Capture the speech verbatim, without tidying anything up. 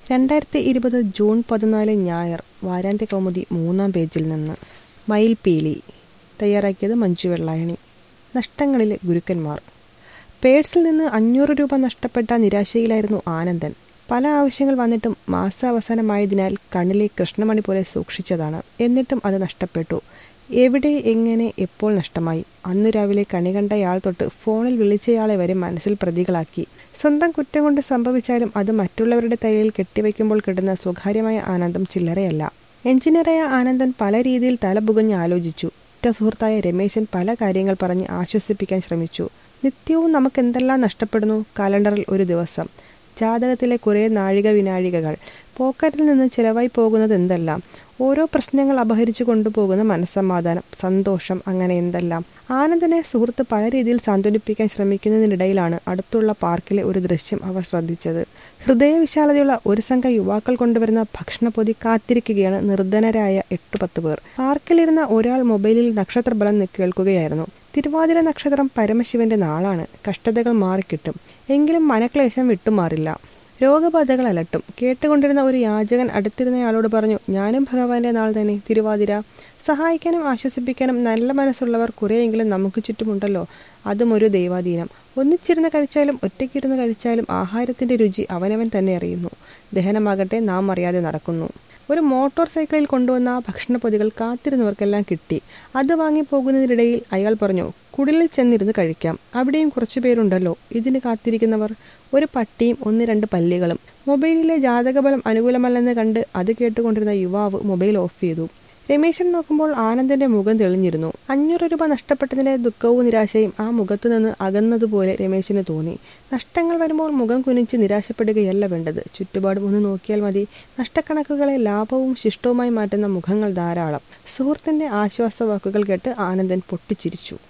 രണ്ടായിരത്തി ഇരുപത് ജൂൺ പതിനാല് ഞായർ. വാരാന്ത്യ കൗമുദി മൂന്നാം പേജിൽ നിന്ന്. മയിൽപീലി. തയ്യാറാക്കിയത് മഞ്ജു വെള്ളായണി. നഷ്ടങ്ങളിലെ ഗുരുക്കന്മാർ. പേഴ്സിൽ നിന്ന് അഞ്ഞൂറ് രൂപ നഷ്ടപ്പെട്ട നിരാശയിലായിരുന്നു ആനന്ദൻ. പല ആവശ്യങ്ങൾ വന്നിട്ടും മാസാവസാനമായതിനാൽ കണ്ണിലെ കൃഷ്ണമണി പോലെ സൂക്ഷിച്ചതാണ്. എന്നിട്ടും അത് നഷ്ടപ്പെട്ടു. എവിടെ, എങ്ങനെ, എപ്പോൾ നഷ്ടമായി? അന്നു രാവിലെ കണി കണ്ടയാൾ തൊട്ട് ഫോണിൽ വിളിച്ചയാളെ വരെ മനസ്സിൽ പ്രതികളാക്കി. സ്വന്തം കുറ്റം കൊണ്ട് സംഭവിച്ചാലും അത് മറ്റുള്ളവരുടെ തലയിൽ കെട്ടിവെക്കുമ്പോൾ കിട്ടുന്ന സ്വകാര്യമായ ആനന്ദം ചില്ലറയല്ല. എഞ്ചിനീയറായ ആനന്ദൻ പല രീതിയിൽ തലപുകഞ്ഞ് ആലോചിച്ചു. ഉറ്റ സുഹൃത്തായ രമേശൻ പല കാര്യങ്ങൾ പറഞ്ഞ് ആശ്വസിപ്പിക്കാൻ ശ്രമിച്ചു. നിത്യവും നമുക്കെന്തെല്ലാം നഷ്ടപ്പെടുന്നു. കലണ്ടറിൽ ഒരു ദിവസം, ജാതകത്തിലെ കുറേ നാഴിക വിനാഴികകൾ, പോക്കറ്റിൽ നിന്ന് ചിലവായി പോകുന്നത് എന്തെല്ലാം, ഓരോ പ്രശ്നങ്ങൾ അപഹരിച്ചു കൊണ്ടുപോകുന്ന മനസ്സമാധാനം, സന്തോഷം, അങ്ങനെ എന്തെല്ലാം. ആനന്ദനെ സുഹൃത്ത് പല രീതിയിൽ സാന്ത്വനിപ്പിക്കാൻ ശ്രമിക്കുന്നതിനിടയിലാണ് അടുത്തുള്ള പാർക്കിലെ ഒരു ദൃശ്യം അവർ ശ്രദ്ധിച്ചത്. ഹൃദയവിശാലതയുള്ള ഒരു സംഘം യുവാക്കൾ കൊണ്ടുവരുന്ന ഭക്ഷണപ്പൊതി കാത്തിരിക്കുകയാണ് നിർധനരായ എട്ടു പത്ത് പേർ. പാർക്കിലിരുന്ന ഒരാൾ മൊബൈലിൽ നക്ഷത്രബലം കേൾക്കുകയായിരുന്നു. തിരുവാതിര നക്ഷത്രം പരമശിവന്റെ നാളാണ്. കഷ്ടതകൾ മാറിക്കിട്ടും, എങ്കിലും മനക്ലേശം വിട്ടുമാറില്ല. രോഗബാധകൾ അലട്ടും. കേട്ടുകൊണ്ടിരുന്ന ഒരു യാചകൻ അടുത്തിരുന്നയാളോട് പറഞ്ഞു, ഞാനും ഭഗവാന്റെ നാൾ തന്നെ, തിരുവാതിര. സഹായിക്കാനും ആശ്വസിപ്പിക്കാനും നല്ല മനസ്സുള്ളവർ കുറേയെങ്കിലും നമുക്ക് ചുറ്റുമുണ്ടല്ലോ. അതും ഒരു ദൈവാധീനം. ഒന്നിച്ചിരുന്ന് കഴിച്ചാലും ഒറ്റയ്ക്കിരുന്ന് കഴിച്ചാലും ആഹാരത്തിന്റെ രുചി അവനവൻ തന്നെ അറിയുന്നു. ദഹനമാകട്ടെ നാം അറിയാതെ നടക്കുന്നു. ഒരു മോട്ടോർ സൈക്കിളിൽ കൊണ്ടുവന്ന ആ ഭക്ഷണപ്പൊതികൾ കാത്തിരുന്നവർക്കെല്ലാം കിട്ടി. അത് വാങ്ങിപ്പോകുന്നതിനിടയിൽ അയാൾ പറഞ്ഞു, കുടിലിൽ ചെന്നിരുന്ന് കഴിക്കാം. അവിടെയും കുറച്ചു പേരുണ്ടല്ലോ ഇതിന് കാത്തിരിക്കുന്നവർ. ഒരു പട്ടിയും ഒന്ന് രണ്ട് പല്ലികളും. മൊബൈലിലെ ജാതകബലം അനുകൂലമല്ലെന്ന് കണ്ട് അത് കേട്ടുകൊണ്ടിരുന്ന യുവാവ് മൊബൈൽ ഓഫ് ചെയ്തു. രമേശൻ നോക്കുമ്പോൾ ആനന്ദന്റെ മുഖം തെളിഞ്ഞിരുന്നു. അഞ്ഞൂറ് രൂപ നഷ്ടപ്പെട്ടതിന്റെ ദുഃഖവും നിരാശയും ആ മുഖത്തു നിന്ന് അകന്നതുപോലെ രമേശന് തോന്നി. നഷ്ടങ്ങൾ വരുമ്പോൾ മുഖം കുനിച്ച് നിരാശപ്പെടുകയല്ല വേണ്ടത്. ചുറ്റുപാടും ഒന്ന് നോക്കിയാൽ മതി. നഷ്ടക്കണക്കുകളെ ലാഭവും ശിഷ്ടവുമായി മാറ്റുന്ന മുഖങ്ങൾ ധാരാളം. സുഹൃത്തിന്റെ ആശ്വാസവാക്കുകൾ കേട്ട് ആനന്ദൻ പൊട്ടിച്ചിരിച്ചു.